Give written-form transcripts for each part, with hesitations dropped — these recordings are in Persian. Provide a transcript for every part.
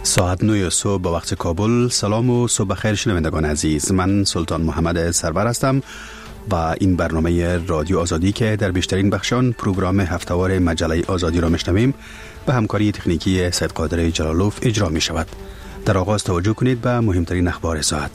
ساعت 9 صبح به وقت کابل. سلام و صبح بخیر شنوندگان عزیز. من سلطان محمد سرور هستم و این برنامه رادیو آزادی که در بیشترین بخشان پروگرام هفته‌وار مجله آزادی را میشنویم به همکاری تکنیکی سید قادر جلالوف اجرا می شود. در آغاز توجه کنید به مهمترین اخبار ساعت.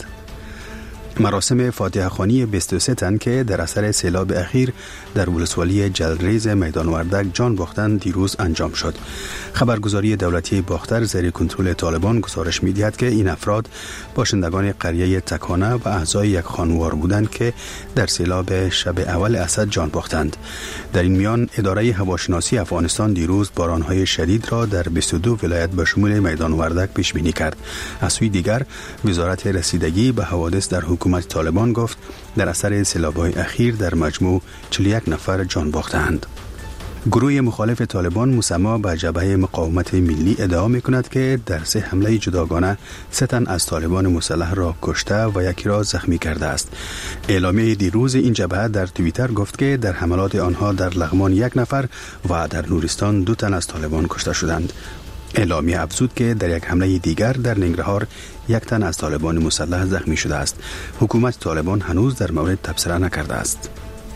مراسم فاتحه خوانی 23 تن که در اثر سیلاب اخیر در ولسوالی جلریز میدان وردک جان باختند دیروز انجام شد. خبرگزاری دولتی باختر زیر کنترل طالبان گزارش می‌دهد که این افراد باشندگان قریه تکانه و اعضای یک خانوار بودند که در سیلاب شب اول اسد جان باختند. در این میان اداره هواشناسی افغانستان دیروز باران‌های شدید را در 22 ولایت به شمول میدان وردک پیش بینی کرد. از سوی دیگر وزارت رسیدگی به حوادث در حکومت طالبان گفت در اثر سیلاب‌های اخیر در مجموع 41 نفر جان باختند. گروه مخالف طالبان مسمى به جبهه مقاومت ملی ادعا می‌کند که در 3 حمله جداگانه 3 تن از طالبان مسلح را کشته و یکی را زخمی کرده است. اعلامیه دیروز این جبهه در توییتر گفت که در حملات آنها در لغمان 1 نفر و در نورستان 2 تن از طالبان کشته شدند. اعلامیه افزود که در یک حمله دیگر در ننگرهار 1 تن از طالبان مسلح زخمی شده است. حکومت طالبان هنوز در مورد تبصره نکرده است.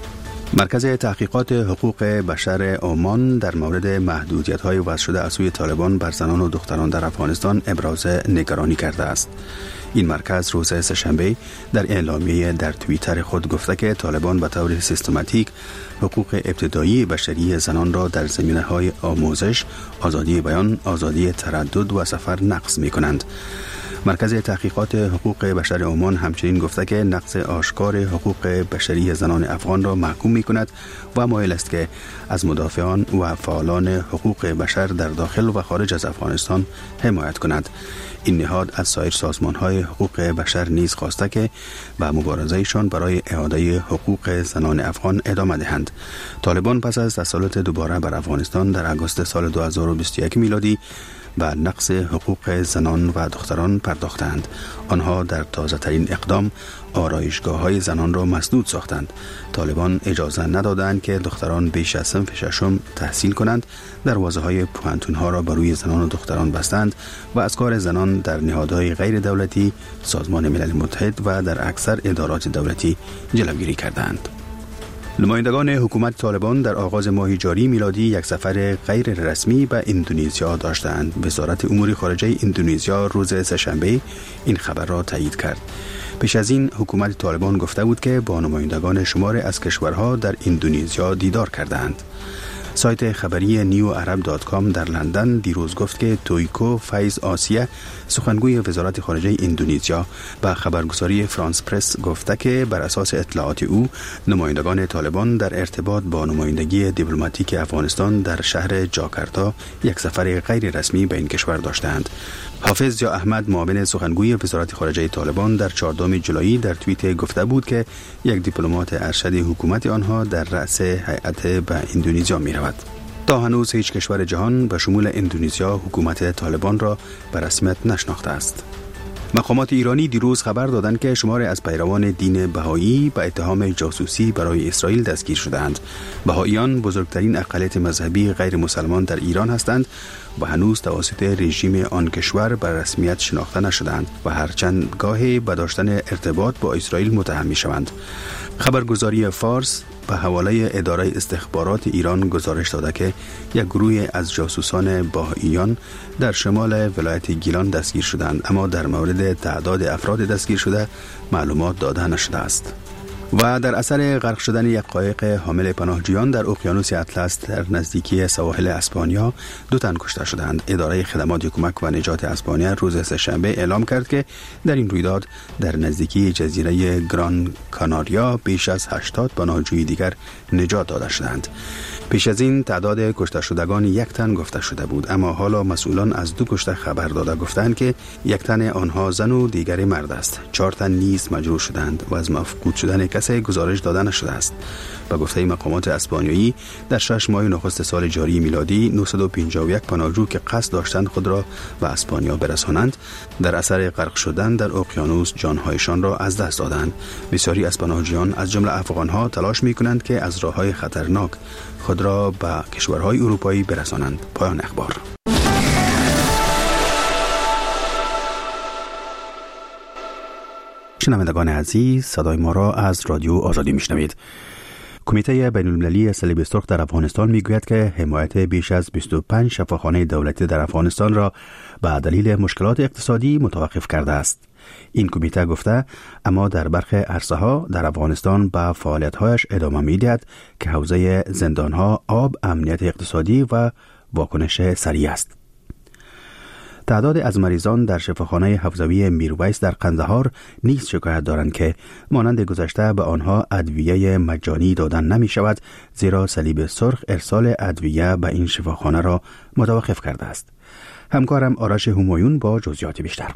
مرکز تحقیقات حقوق بشر عمان در مورد محدودیت‌های وضع شده از سوی طالبان بر زنان و دختران در افغانستان ابراز نگرانی کرده است. این مرکز روز سه‌شنبه در اعلامیه در توییتر خود گفته که طالبان به طور سیستماتیک حقوق ابتدایی بشری زنان را در زمینه‌های آموزش، آزادی بیان، آزادی تردد و سفر نقض می‌کنند. مرکز تحقیقات حقوق بشر عمان همچنین گفته که نقض آشکار حقوق بشری زنان افغان را محکوم می کند و مایل است که از مدافعان و فعالان حقوق بشر در داخل و خارج از افغانستان حمایت کند. این نهاد از سایر سازمان‌های حقوق بشر نیز خواسته که به مبارزه‌شان برای اعاده حقوق زنان افغان ادامه دهند. طالبان پس از تسلط دوباره بر افغانستان در آگوست سال 2021 میلادی به نقض حقوق زنان و دختران پرداختند. آنها در تازه ترین اقدام آرایشگاه‌های زنان را مسدود ساختند. طالبان اجازه ندادند که دختران بیش از صنف ششم تحصیل کنند. دروازه‌های پوهنتون‌ها را بر روی زنان و دختران بستند و از کار زنان در نهادهای غیر دولتی، سازمان ملل متحد و در اکثر ادارات دولتی جلوگیری کردند. نمایندگان حکومت طالبان در آغاز ماه جاری میلادی یک سفر غیر رسمی به اندونزیا داشتند. وزارت امور خارجه اندونزیا روز سه‌شنبه این خبر را تایید کرد. پیش از این حکومت طالبان گفته بود که با نمایندگان شمار از کشورها در اندونزیا دیدار کردند. سایت خبری newarab.com در لندن دیروز گفت که تویکو فیض آسیه سخنگوی وزارت خارجه اندونزیا به خبرگزاری فرانس پرس گفته که بر اساس اطلاعات او نمایندگان طالبان در ارتباط با نمایندگی دیپلماتیک افغانستان در شهر جاکارتا یک سفر غیر رسمی به این کشور داشتند. حافظ ضیا احمد معاون سخنگوی وزارت خارجه طالبان در 14 جولای در توییت گفته بود که یک دیپلمات ارشد حکومت آنها در رأس هیئت به اندونزیا می رود. تا هنوز هیچ کشور جهان به شمول اندونزیا حکومت طالبان را به رسمیت نشناخته است. مقامات ایرانی دیروز خبر دادند که شماری از پیروان دین بهایی به اتهام جاسوسی برای اسرائیل دستگیر شدند. بهاییان بزرگترین اقلیت مذهبی غیر مسلمان در ایران هستند و هنوز توسط رژیم آن کشور به رسمیت شناخته نشدند و هرچند گاهی به داشتن ارتباط با اسرائیل متهم می‌شوند. خبرگزاری فارس به حواله اداره استخبارات ایران گزارش داده که یک گروه از جاسوسان بهائیان در شمال ولایت گیلان دستگیر شدند، اما در مورد تعداد افراد دستگیر شده معلومات داده نشده است. و در اثر غرق شدن یک قایق حامل پناهجویان در اقیانوس اطلس در نزدیکی سواحل اسپانیا 2 تن کشته شدند. اداره خدمات کمک و نجات اسپانیا روز سه‌شنبه اعلام کرد که در این رویداد در نزدیکی جزیره گران کاناریا بیش از 80 پناهجوی دیگر نجات داده شدند. پیش از این تعداد کشته شدگان 1 تن گفته شده بود، اما حالا مسئولان از 2 کشته خبر داده گفتند که 1 تن آنها زن و دیگری مرد است. 4 تن نیز مجروح شدند و از مفقود شدن کسی گزارش داده نشده است. به گفته مقامات اسپانیایی در 6 ماه نخست سال جاری میلادی 951 پناهجو که قصد داشتند خود را به اسپانیا برسانند در اثر غرق شدن در اقیانوس جانهایشان را از دست دادند. بسیاری از پناهجویان از جمله افغانها تلاش می‌کنند که از راه‌های خطرناک خود را به کشورهای اروپایی برسانند. پایان اخبار. شنوندگان عزیز، صدای ما را از رادیو آزادی میشنوید. کمیته بین المللی صلیب سرخ در افغانستان میگوید که حمایت بیش از 25 شفاخانه دولتی در افغانستان را به دلیل مشکلات اقتصادی متوقف کرده است. این کمیته گفته اما در برخی عرصه‌ها در افغانستان به فعالیت‌هایش ادامه می‌دهد که حوزه زندان‌ها، آب، امنیت اقتصادی و واکنش سریع است. تعداد از مریضان در شفاخانه حوزوی میرویس در قندهار نیز شکایت دارند که مانند گذشته به آنها ادویه مجانی دادن نمی شود، زیرا صلیب سرخ ارسال ادویه به این شفاخانه را متوقف کرده است. همکارم آرش همایون با جزئیات بیشتر.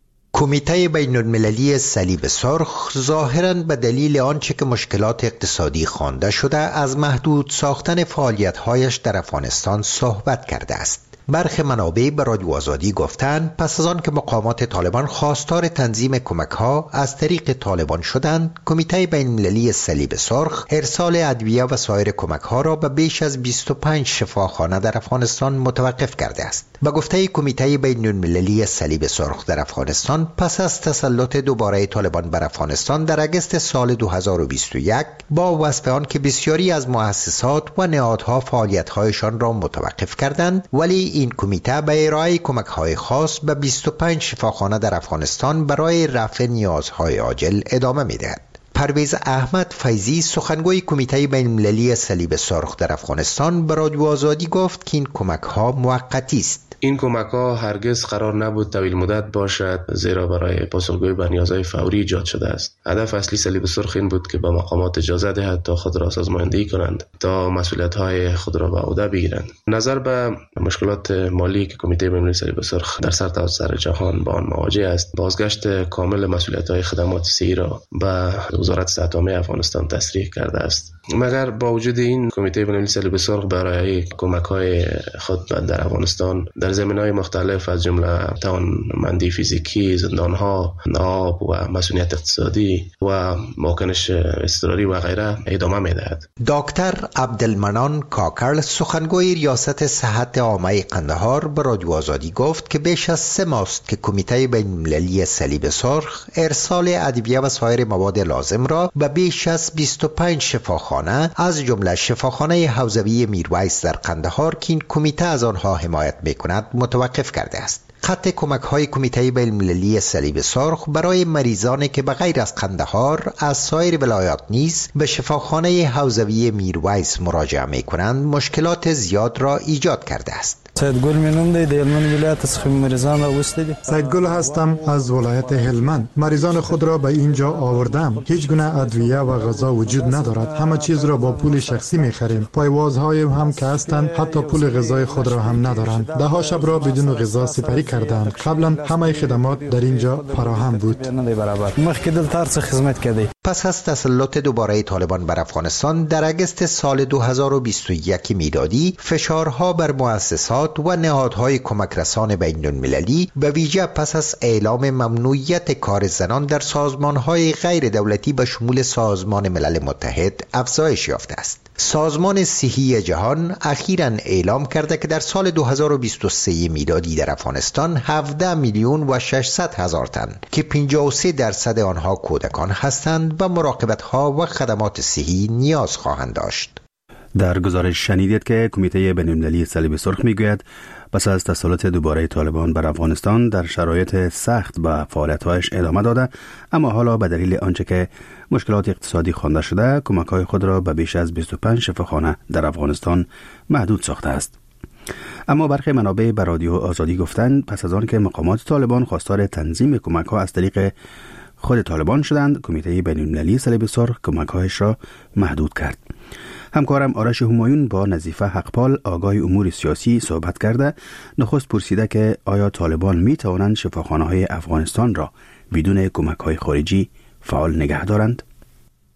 کمیته بین المللی صلیب سرخ ظاهراً به دلیل آنچه که مشکلات اقتصادی خوانده شده از محدود ساختن فعالیت‌هایش در افغانستان صحبت کرده است. برخی منابع به رادیو آزادی گفتند پس از آن که مقامات طالبان خواستار تنظیم کمک‌ها از طریق طالبان شدند، کمیته بین المللی صلیب سرخ ارسال ادویه و سایر کمک‌ها را به بیش از 25 شفاخانه در افغانستان متوقف کرده است. به گفته کمیته بین المللی صلیب سرخ در افغانستان، پس از تسلط دوباره طالبان بر افغانستان در اگست سال 2021 با وصف آن که بسیاری از مؤسسات و نهادها فعالیت‌هایشان را متوقف کردند، ولی این کمیته به ارائه کمک‌های خاص به 25 شفاخانه در افغانستان برای رفع نیازهای عاجل ادامه می‌دهد. پرویز احمد فیضی، سخنگوی کمیته بین المللی صلیب سرخ در افغانستان، به رادیو آزادی گفت که این کمک‌ها موقتی است. این کمک‌ها هرگز قرار نبود طویل مدت باشد، زیرا برای پاسخگویی به نیازهای فوری ایجاد شده است. هدف اصلی صلیب سرخ این بود که به مقامات اجازه دهد تا خود را سازماندهی کنند، تا مسئولیت‌های خود را به عهده بگیرند. نظر به مشکلات مالی که کمیته بین المللی صلیب سرخ در سرتاسر جهان با آن مواجه است، بازگشت کامل مسئولیت‌های خدمات صحی را به وزارت صحت عامه افغانستان تصریح کرده است. مگر با وجود این، کمیته بین المللی صلیب سرخ برای کمک‌های خود در افغانستان در زمینه‌های مختلف از جمله توانمندی فیزیکی، زندان‌ها، آب و مسئولیت اقتصادی و واکنش اضطراری و غیره ادامه می‌دهد. دکتر عبدالمنان کاکر، سخنگوی ریاست صحت عامه قندهار، به رادیو آزادی گفت که بیش از 3 ماه است که کمیته بین المللی صلیب سرخ ارسال ادویه و سایر مواد لازم را به بیش از 25 شفاخانه از جمله شفاخانه حوزوی میرویس در قندهار که این کمیته از آنها حمایت می‌کند متوقف کرده است. خط کمک‌های کمیته بین المللی صلیب سرخ برای مریضانی که به غیر از قندهار از سایر ولایات نیز به شفاخانه حوزوی میرویس مراجعه می‌کنند مشکلات زیاد را ایجاد کرده است. سیدگل منوم دی هلمند ولایت از مریضان آوردم. سیدگل هستم از ولایت هلمند. مریضان خود را به اینجا آوردم. هیچ گونه ادویه و غذا وجود ندارد. همه چیز را با پول شخصی می‌خریم. پایوازهای هم که هستند حتی پول غذای خود را هم ندارند. ده ها شب را بدون غذا سپری کردند. قبلا همه خدمات در اینجا فراهم بود. پس از تسلط دوباره طالبان بر افغانستان در اگست سال 2021 میلادی، فشارها بر مؤسسات و نهادهای کمک رسان بین المللی به ویژه پس از اعلام ممنوعیت کار زنان در سازمانهای غیر دولتی به شمول سازمان ملل متحد افزایش یافته است. سازمان صحی جهان اخیراً اعلام کرده که در سال 2023 میلادی در افغانستان 17 میلیون و 600 هزار تن که 53% آنها کودکان هستند و مراقبت‌ها و خدمات صحی نیاز خواهند داشت. در گزارش شنیدید که کمیته بین المللی صلیب سرخ میگوید پس از تسلط دوباره طالبان بر افغانستان در شرایط سخت به فعالیت‌هایش ادامه داده، اما حالا به دلیل آنچه که مشکلات اقتصادی خوانده شده کمک‌های خود را به بیش از 25 شفاخانه در افغانستان محدود ساخته است. اما برخی منابع به رادیو آزادی گفتند پس از آن که مقامات طالبان خواستار تنظیم کمک‌ها از طریق خود طالبان شدند، کمیته بین المللی صلیب سرخ کمک‌هایش را محدود کرد. همکارم آرش همایون با نظیفه حقپال آگاه امور سیاسی صحبت کرده. نخست پرسیده که آیا طالبان می توانند شفاخانه‌های افغانستان را بدون کمک‌های خارجی فعال نگه دارند؟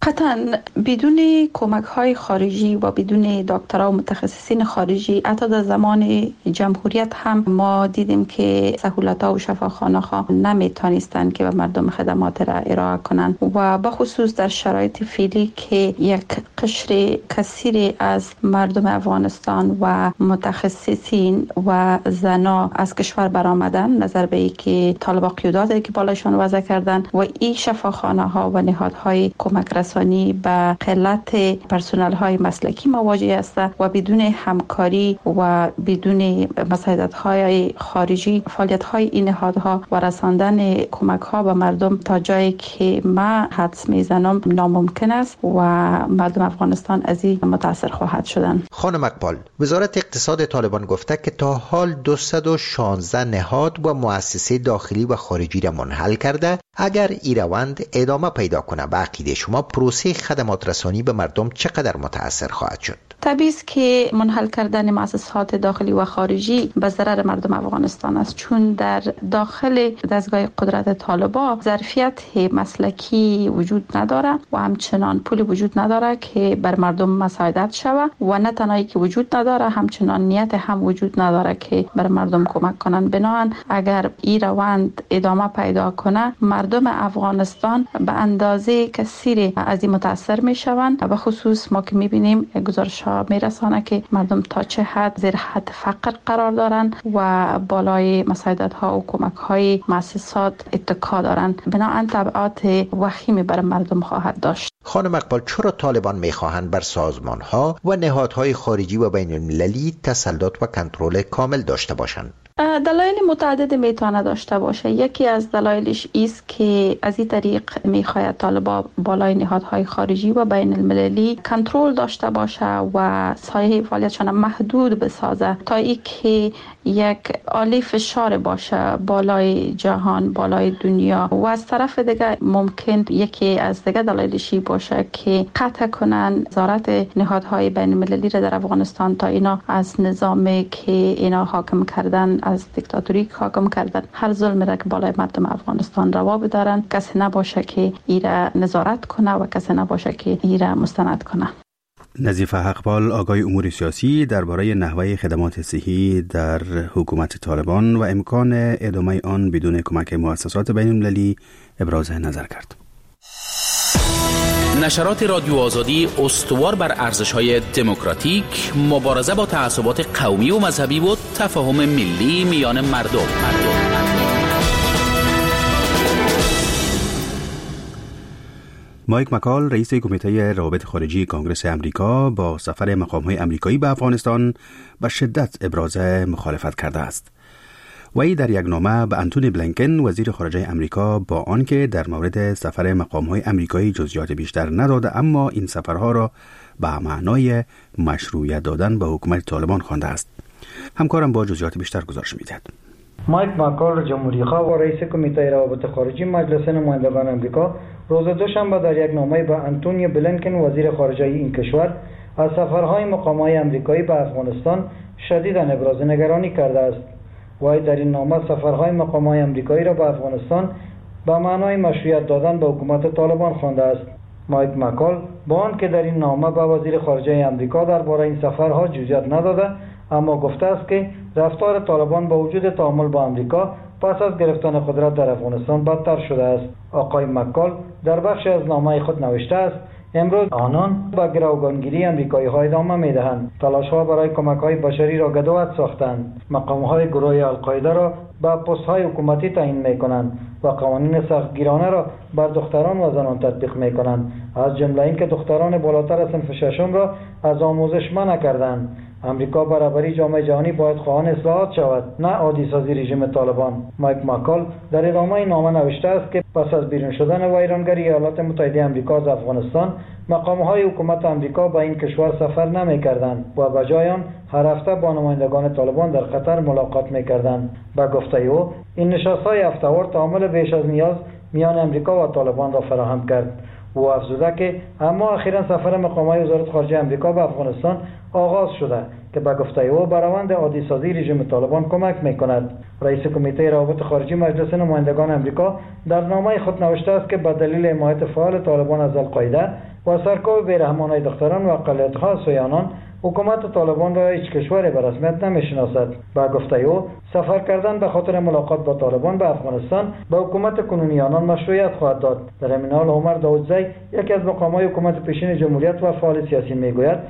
قطعا بدون کمک های خارجی و بدون دکترها و متخصصین خارجی حتی در زمان جمهوریت هم ما دیدیم که سهولت ها و شفاخانه ها نمیتونستند که به مردم خدمات را ارائه کنند و بخصوص در شرایط فعلی که یک قشر کثیر از مردم افغانستان و متخصصین و زنا از کشور برآمدن، نظر به اینکه طالبان قیوداتی که بالایشان وضع کردن و این شفاخانه ها و نهادهای کمک رسانی به قلت پرسنل های مسلکی مواجه است و بدون همکاری و بدون مساعدت های خارجی فعالیت های این نهادها و رساندن کمک ها به مردم تا جایی که ما حدس میزنم ناممکن است و مردم افغانستان از این متاثر خواهد شدن. خانم اقبال، وزارت اقتصاد طالبان گفته که تا حال 216 نهاد و مؤسسه داخلی و خارجی را منحل کرده. اگر این روند ادامه پیدا کنه، به عقیده شما پروسه خدمات رسانی به مردم چقدر متاثر خواهد شد؟ طبیعی است که منحل کردن مؤسسات داخلی و خارجی به ضرر مردم افغانستان است، چون در داخل دستگاه قدرت طالبان ظرفیت مسلکی وجود نداره و همچنان پول وجود نداره که بر مردم مساعدت شود و نه تنهایی که وجود نداره، همچنان نیت هم وجود نداره که بر مردم کمک کنند. بنابراین اگر این روند ادامه پیدا کنه، مردم افغانستان به اندازه کثیر از این متاثر می شوند. به خصوص ما که می بینیم گزارش ها می رسانه که مردم تا چه حد زیر حد فقر قرار دارند و بالای مساعدت ها و کمک های مؤسسات اتکا دارند. بنابراین تبعات وخیمی بر مردم خواهد داشت. خانم اقبال، چرا طالبان میخواهند بر سازمان ها و نهادهای خارجی و بین المللی تسلط و کنترل کامل داشته باشند؟ دلایل متعدد میتونه داشته باشه. یکی از دلایلش است که از این طریق میخواهد طالبان بالای نهادهای خارجی و بین المللی کنترل داشته باشه و سایه فعالیتشان محدود بسازه تا اینکه یک آله فشار باشه بالای جهان، بالای دنیا. و از طرف دیگه ممکن یکی از دیگه دلایلشی باشه که قطع کنن نظارت نهادهای بین المللی را در افغانستان تا اینا از نظامی که اینا حاکم کردن، از دیکتاتوری حاکم کردن، هر ظلم را که بالای مردم افغانستان روا بدارن، کسی نباشه که ایرا نظارت کنه و کسی نباشه که ایرا مستند کنه. نظیفه اقبال، آگاه امور سیاسی، درباره نحوه خدمات صحی در حکومت طالبان و امکان ادامه آن بدون کمک مؤسسات بین المللی ابراز نظر کرد. نشرات رادیو آزادی استوار بر ارزش‌های دموکراتیک، مبارزه با تعصبات قومی و مذهبی و تفاهم ملی میان مردم. مایک مکال، رئیس کمیته روابط خارجی کنگره امریکا، با سفر مقام‌های امریکایی به افغانستان به شدت ابراز مخالفت کرده است. وی در یک نامه به انتونی بلینکن، وزیر خارجه امریکا، با آنکه در مورد سفر مقام‌های امریکایی جزئیات بیشتر نداده، اما این سفرها را به معنای مشروعیت دادن به حکومت طالبان خوانده است. همکارم با جزئیات بیشتر گزارش می‌دهد. مایک مکال، جمهوری‌خواه و رئیس کمیته روابط خارجی مجلس نمایندگان امریکا، روز دوشنبه در یک نامه به انتونی بلینکن، وزیر خارجه این کشور، از سفرهای مقام‌های امریکایی به افغانستان شدیداً ابراز نگرانی کرده است. وی در این نامه سفرهای مقام‌های امریکایی را به افغانستان به معنای مشروعیت دادن به حکومت طالبان خوانده است. مایک مکال با آنکه در این نامه به وزیر خارجه امریکا درباره این سفرها جزئیات نداده، اما گفته است که رفتار طالبان با وجود تعامل با امریکا پس از گرفتن قدرت در افغانستان بدتر شده است. آقای مکال در بخش از نامه خود نوشته است: امروز آنان با گروگانگیری امریکایی‌ها ادامه می‌دهند. تلاش‌ها برای کمک‌های بشری را گدوت ساختند. مقام‌های گروه القاعده را به پست‌های حکومتی تعیین می‌کنند و قوانین سختگیرانه را بر دختران و زنان تطبیق می‌کنند، از جمله اینکه دختران بالاتر از صنف ششم را از آموزش منع کردند. امریکا برابری جامعه جهانی باید خواهان اصلاحات شود، نه عادی سازی رژیم طالبان. مایک مکال در ادامه نامه نوشته است که پس از بیرون شدن ویرانگری ایالات متحده آمریکا از افغانستان، مقام‌های حکومت آمریکا به این کشور سفر نمی‌کردند و به جای آن هر هفته با نمایندگان طالبان در قطر ملاقات می‌کردند. به گفته او، این نشست‌های هفته‌وار تعامل بیش از نیاز میان آمریکا و طالبان را فراهم کرد. او افزوده که اما اخیراً سفر مقام‌های وزارت خارجه آمریکا به افغانستان آغاز شده که به گفته او به روند عادی سازی رژیم طالبان کمک می‌کند. رئیس کمیته روابط خارجی مجلس نمایندگان آمریکا در نامه خود نوشته است که به دلیل حمایت فعال طالبان از القاعده و سرکوب بیرحمانه دختران و اقلیت‌ها سویانان حکومت طالبان را هیچ کشور به رسمیت نمی‌شناسد. با گفته او سفر کردن به خاطر ملاقات با طالبان به افغانستان به حکومت کنونی آنان مشروعیت خواهد داد. در همین حال عمر داودزی یکی از مقام‌های حکومت پیشین جمهوریت و فعال سیاسی میگوید